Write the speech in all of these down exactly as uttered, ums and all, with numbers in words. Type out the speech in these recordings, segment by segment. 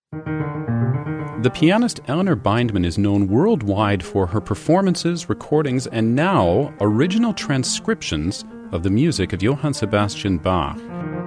The pianist Eleanor Bindman is known worldwide for her performances, recordings, and now original transcriptions of the music of Johann Sebastian Bach.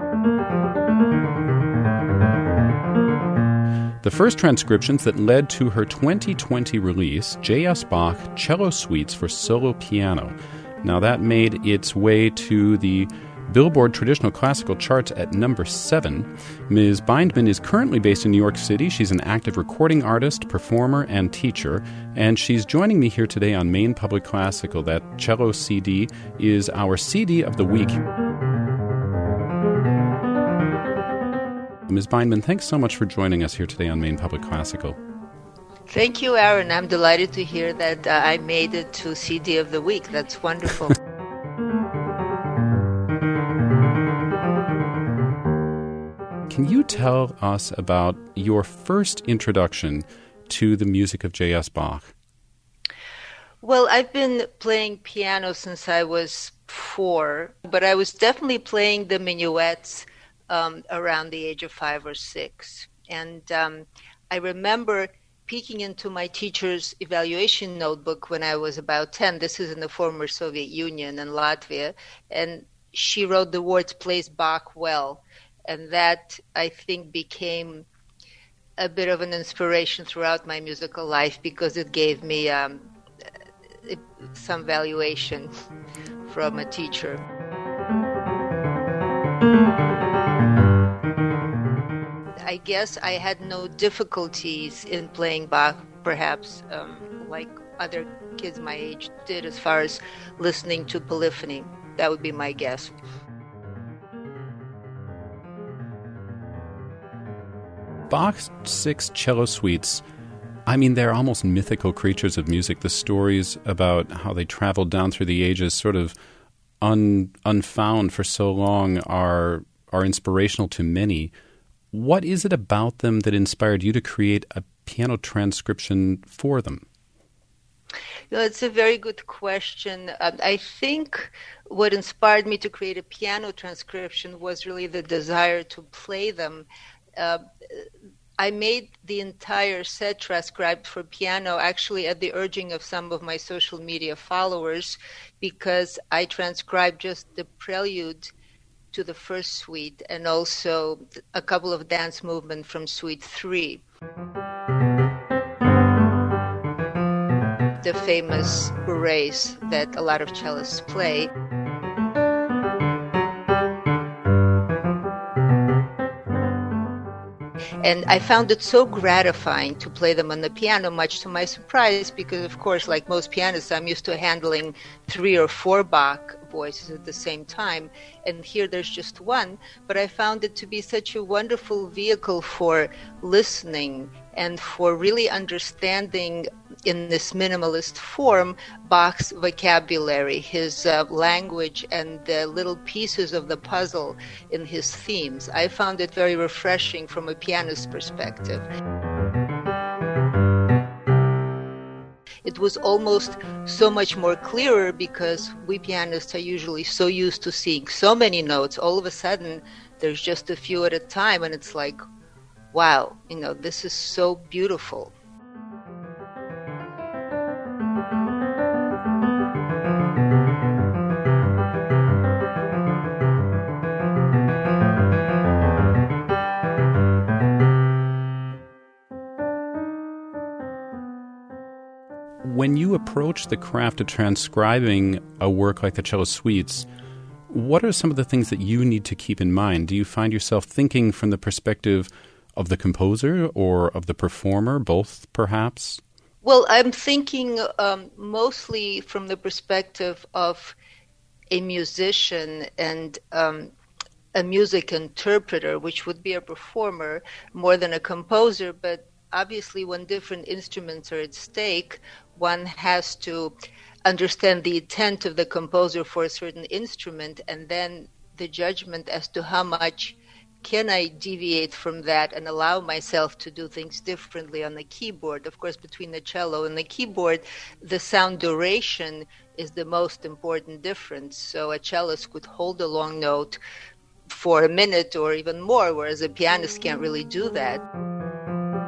The first transcriptions that led to her twenty twenty release, J S. Bach Cello Suites for Solo Piano. Now that made its way to the Billboard Traditional Classical charts at number seven. Miz Bindman is currently based in New York City. She's an active recording artist, performer, and teacher, and she's joining me here today on Maine Public Classical. That cello C D is our C D of the week. Miz Bindman, thanks so much for joining us here today on Maine Public Classical. Thank you, Aaron. I'm delighted to hear that uh, I made it to C D of the week. That's wonderful. Can you tell us about your first introduction to the music of J S. Bach? Well, I've been playing piano since I was four, but I was definitely playing the minuets um, around the age of five or six. And um, I remember peeking into my teacher's evaluation notebook when I was about ten. This is in the former Soviet Union and Latvia. And she wrote the words, "Plays Bach well." And that, I think, became a bit of an inspiration throughout my musical life because it gave me um, some valuation from a teacher. I guess I had no difficulties in playing Bach, perhaps, um, like other kids my age did as far as listening to polyphony. That would be my guess. Bach's six cello suites, I mean, they're almost mythical creatures of music. The stories about how they traveled down through the ages, sort of un, unfound for so long, are are inspirational to many. What is it about them that inspired you to create a piano transcription for them? You know, it's a very good question. Um, I think what inspired me to create a piano transcription was really the desire to play them. Uh, I made the entire set transcribed for piano actually at the urging of some of my social media followers because I transcribed just the prelude to the first suite and also a couple of dance movements from suite three. The famous bourrées that a lot of cellists play. And I found it so gratifying to play them on the piano, much to my surprise, because, of course, like most pianists, I'm used to handling three or four Bach voices at the same time. And here there's just one. But I found it to be such a wonderful vehicle for listening and for really understanding in this minimalist form Bach's vocabulary, his uh, language, and the little pieces of the puzzle in his themes. I found it very refreshing from a pianist's perspective. It was almost so much more clearer because we pianists are usually so used to seeing so many notes. All of a sudden, there's just a few at a time, and it's like, wow, you know, this is so beautiful. When you approach the craft of transcribing a work like the Cello Suites, what are some of the things that you need to keep in mind? Do you find yourself thinking from the perspective of the composer or of the performer, both perhaps? Well, I'm thinking um, mostly from the perspective of a musician and um, a music interpreter, which would be a performer more than a composer, but obviously when different instruments are at stake, one has to understand the intent of the composer for a certain instrument and then the judgment as to how much can I deviate from that and allow myself to do things differently on the keyboard. Of course, between the cello and the keyboard, the sound duration is the most important difference. So a cellist could hold a long note for a minute or even more, whereas a pianist can't really do that.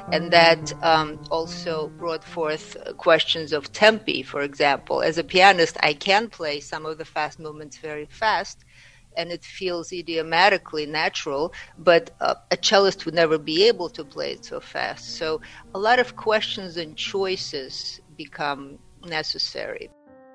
And that um, also brought forth questions of tempi, for example. As a pianist, I can play some of the fast movements very fast, and it feels idiomatically natural, but uh, a cellist would never be able to play it so fast. So a lot of questions and choices become necessary.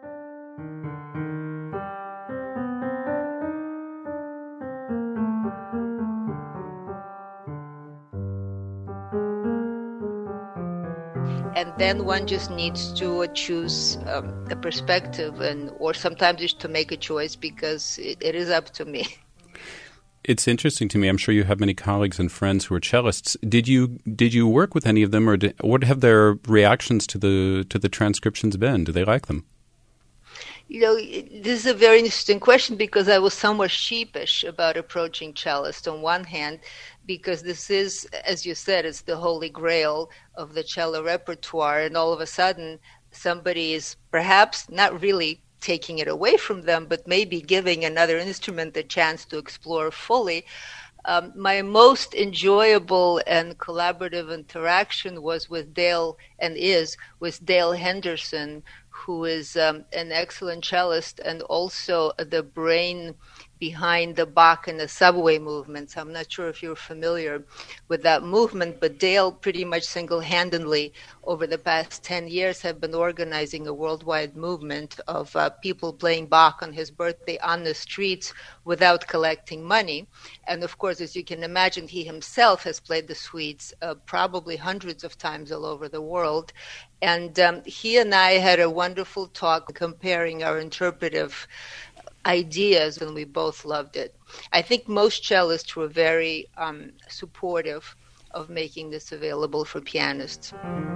And then one just needs to uh, choose um, a perspective, and or sometimes just to make a choice, because it, it is up to me. It's interesting to me. I'm sure you have many colleagues and friends who are cellists. Did you did you work with any of them, or did, what have their reactions to the to the transcriptions been? Do they like them? You know, this is a very interesting question, because I was somewhat sheepish about approaching cellists on one hand, because this is, as you said, it's the holy grail of the cello repertoire, and all of a sudden somebody is perhaps not really taking it away from them, but maybe giving another instrument a chance to explore fully. Um, my most enjoyable and collaborative interaction was with Dale, and is with Dale Henderson, who is um, an excellent cellist and also the brain behind the Bach and the subway movements. I'm not sure if you're familiar with that movement, but Dale pretty much single-handedly over the past ten years have been organizing a worldwide movement of uh, people playing Bach on his birthday on the streets without collecting money. And of course, as you can imagine, he himself has played the suites uh, probably hundreds of times all over the world. And um, he and I had a wonderful talk comparing our interpretive ideas, and we both loved it. I think most cellists were very um, supportive of making this available for pianists.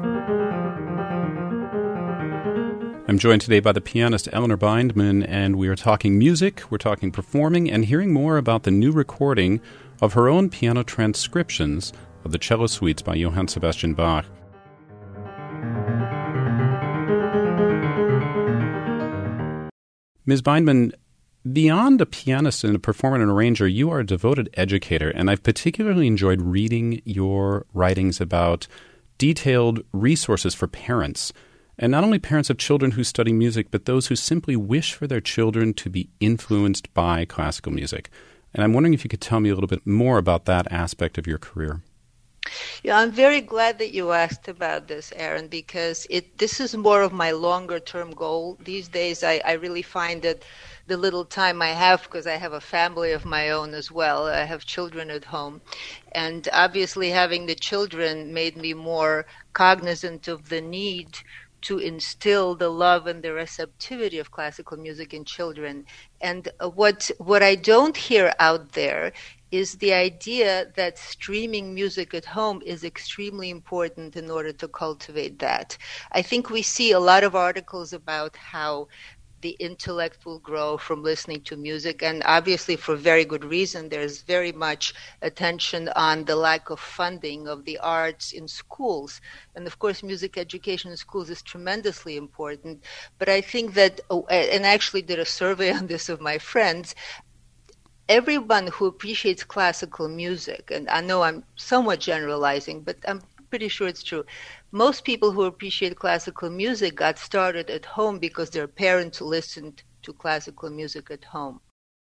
I'm joined today by the pianist Eleanor Bindman, and we are talking music, we're talking performing, and hearing more about the new recording of her own piano transcriptions of the cello suites by Johann Sebastian Bach. Miz Bindman, beyond a pianist and a performer and an arranger, you are a devoted educator, and I've particularly enjoyed reading your writings about detailed resources for parents, and not only parents of children who study music, but those who simply wish for their children to be influenced by classical music. And I'm wondering if you could tell me a little bit more about that aspect of your career. Yeah, I'm very glad that you asked about this, Aaron, because it this is more of my longer-term goal. These days, I, I really find that the little time I have, because I have a family of my own as well, I have children at home, and obviously having the children made me more cognizant of the need to instill the love and the receptivity of classical music in children. And what what I don't hear out there is the idea that streaming music at home is extremely important in order to cultivate that. I think we see a lot of articles about how the intellect will grow from listening to music, and obviously for very good reason. There's very much attention on the lack of funding of the arts in schools. And of course, music education in schools is tremendously important. But I think that, oh, and I actually did a survey on this of my friends, everyone who appreciates classical music, and I know I'm somewhat generalizing, but I'm pretty sure it's true. Most people who appreciate classical music got started at home because their parents listened to classical music at home.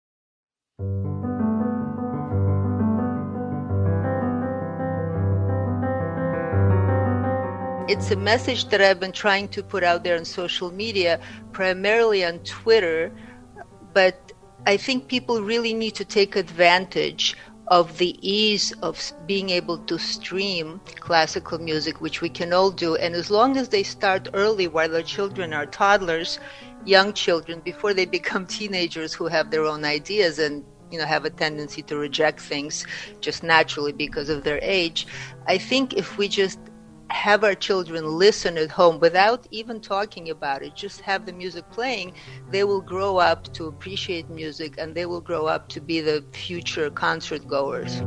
It's a message that I've been trying to put out there on social media, primarily on Twitter, but I think people really need to take advantage of the ease of being able to stream classical music, which we can all do. And as long as they start early while their children are toddlers, young children, before they become teenagers who have their own ideas and, you know, have a tendency to reject things just naturally because of their age, I think if we just have our children listen at home without even talking about it, just have the music playing, they will grow up to appreciate music, and they will grow up to be the future concert goers.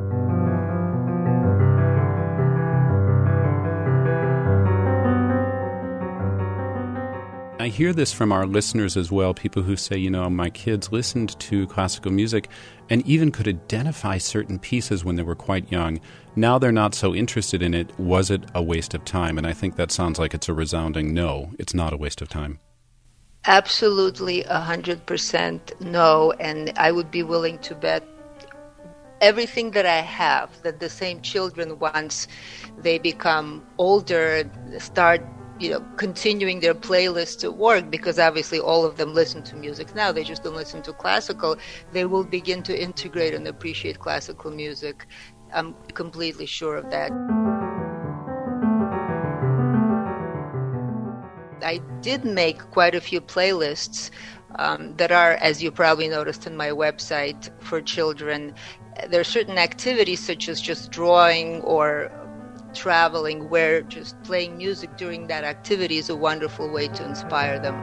I hear this from our listeners as well, people who say, you know, my kids listened to classical music and even could identify certain pieces when they were quite young. Now they're not so interested in it. Was it a waste of time? And I think that sounds like it's a resounding no. It's not a waste of time. Absolutely, one hundred percent no. And I would be willing to bet everything that I have that the same children, once they become older, start you know, continuing their playlists at work, because obviously all of them listen to music now, they just don't listen to classical, they will begin to integrate and appreciate classical music. I'm completely sure of that. I did make quite a few playlists um, that are, as you probably noticed on my website, for children. There are certain activities such as just drawing or traveling where just playing music during that activity is a wonderful way to inspire them.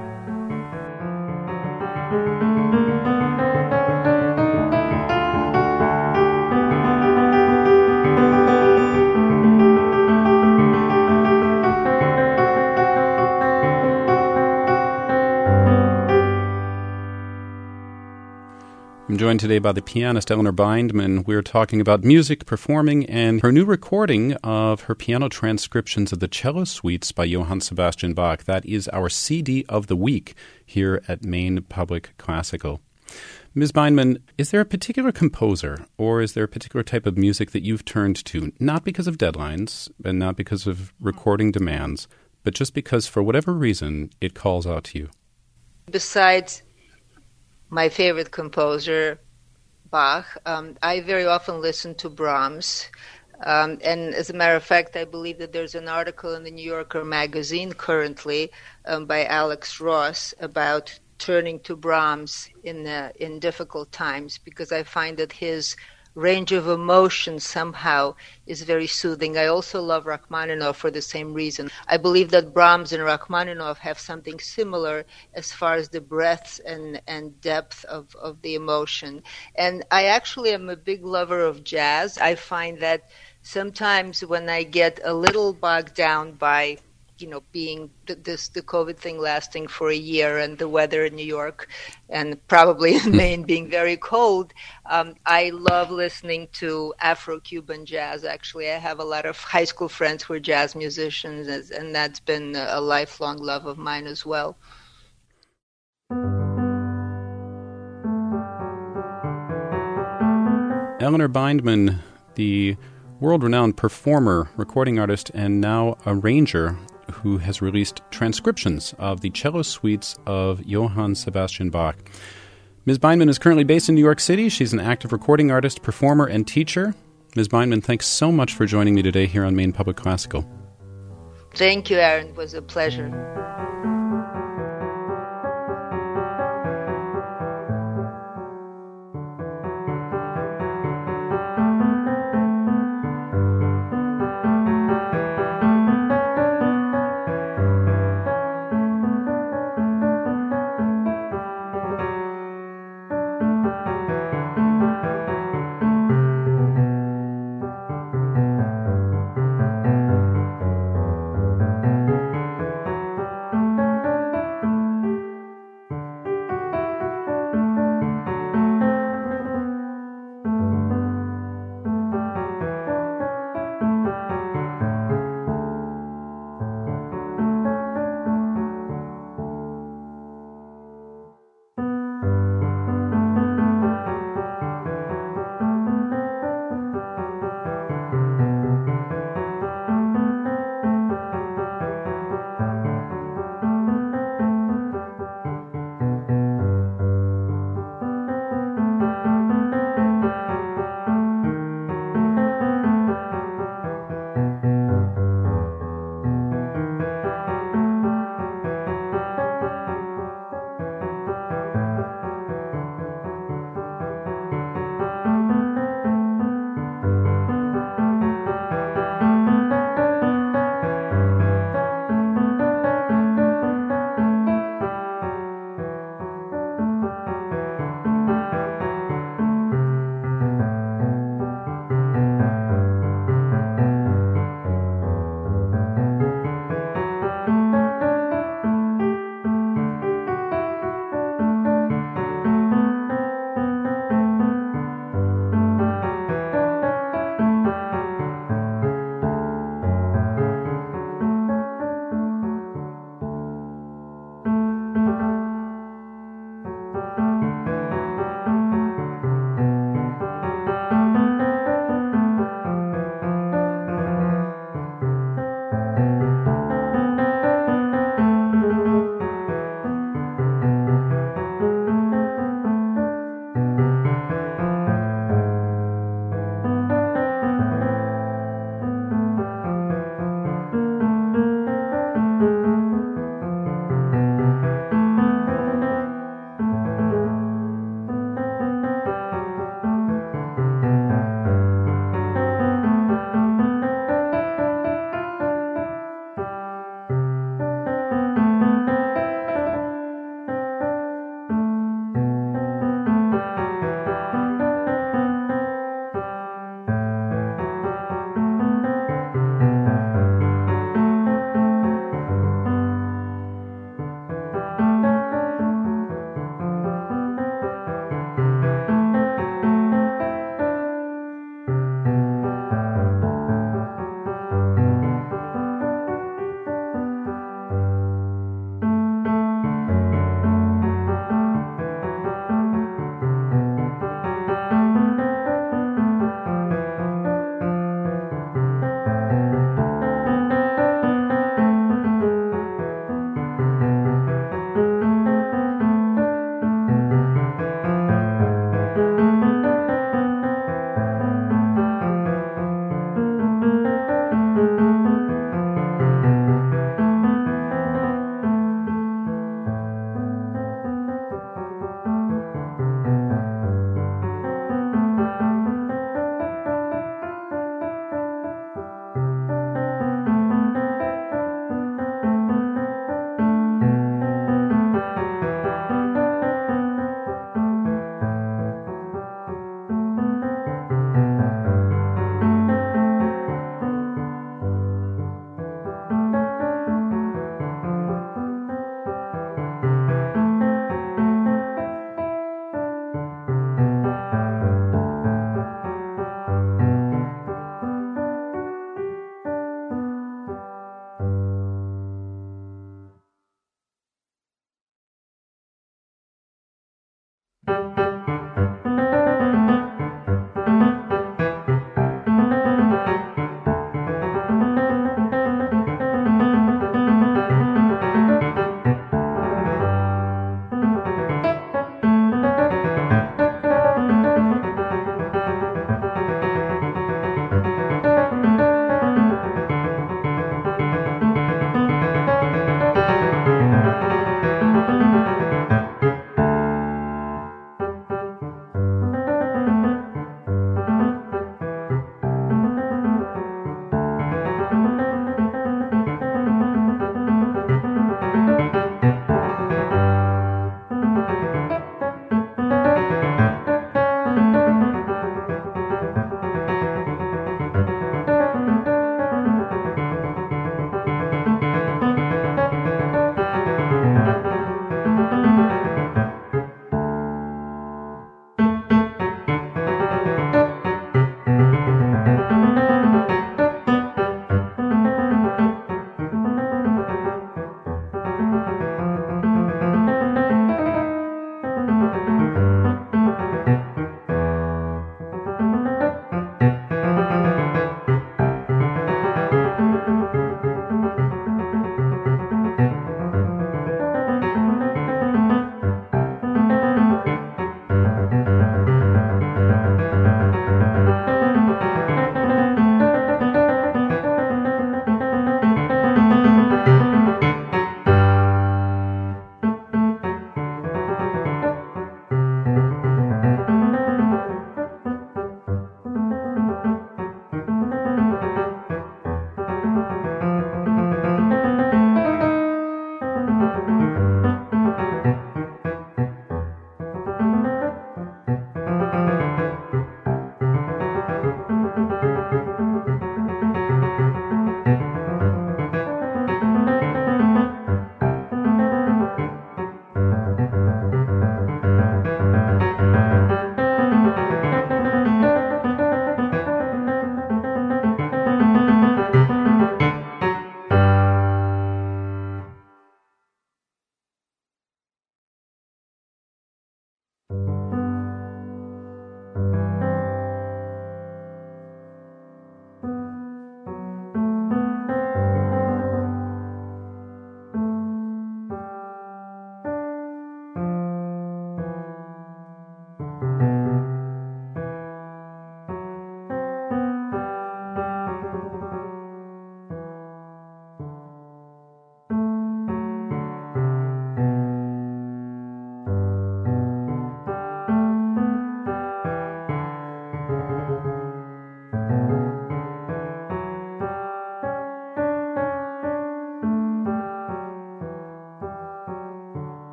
I'm joined today by the pianist Eleanor Bindman. We're talking about music, performing, and her new recording of her piano transcriptions of the cello suites by Johann Sebastian Bach. That is our C D of the week here at Maine Public Classical. Miz Bindman, is there a particular composer or is there a particular type of music that you've turned to, not because of deadlines and not because of recording demands, but just because, for whatever reason, it calls out to you? Besides my favorite composer, Bach, um, I very often listen to Brahms. Um, and as a matter of fact, I believe that there's an article in the New Yorker magazine currently um, by Alex Ross about turning to Brahms in uh, in difficult times, because I find that his range of emotion somehow is very soothing. I also love Rachmaninoff for the same reason. I believe that Brahms and Rachmaninoff have something similar as far as the breadth and, and depth of, of the emotion. And I actually am a big lover of jazz. I find that sometimes when I get a little bogged down by you know, being th- this the COVID thing lasting for a year and the weather in New York and probably in Maine being very cold, um, I love listening to Afro-Cuban jazz. Actually, I have a lot of high school friends who are jazz musicians, and that's been a lifelong love of mine as well. Eleanor Bindman, the world-renowned performer, recording artist, and now arranger, who has released transcriptions of the cello suites of Johann Sebastian Bach. Miz Bindman is currently based in New York City. She's an active recording artist, performer, and teacher. Miz Bindman, thanks so much for joining me today here on Maine Public Classical. Thank you, Aaron. It was a pleasure.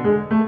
you.